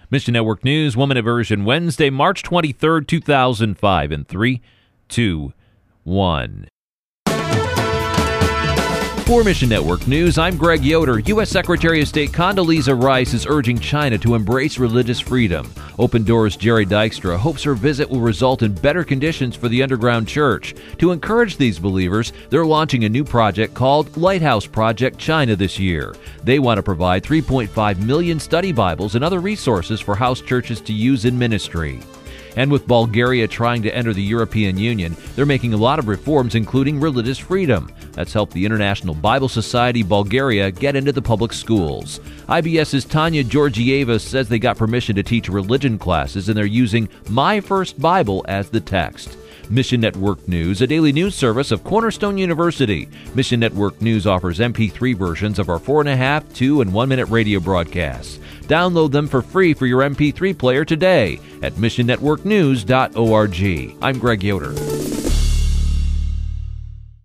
Mission Network News, 1 Minute Version, Wednesday, March 23rd, 2005, in 3, 2, 1. For Mission Network News, I'm Greg Yoder. U.S. Secretary of State Condoleezza Rice is urging China to embrace religious freedom. Open Doors' Jerry Dykstra hopes her visit will result in better conditions for the underground church. To encourage these believers, they're launching a new project called Lighthouse Project China this year. They want to provide 3.5 million study Bibles and other resources for house churches to use in ministry. And with Bulgaria trying to enter the European Union, they're making a lot of reforms, including religious freedom. That's helped the International Bible Society Bulgaria get into the public schools. IBS's Tanya Georgieva says they got permission to teach religion classes, and they're using My First Bible as the text. Mission Network News, a daily news service of Cornerstone University. Mission Network News offers MP3 versions of our 4.5, 2, and 1 minute radio broadcasts. Download them for free for your MP3 player today at missionnetworknews.org. I'm Greg Yoder.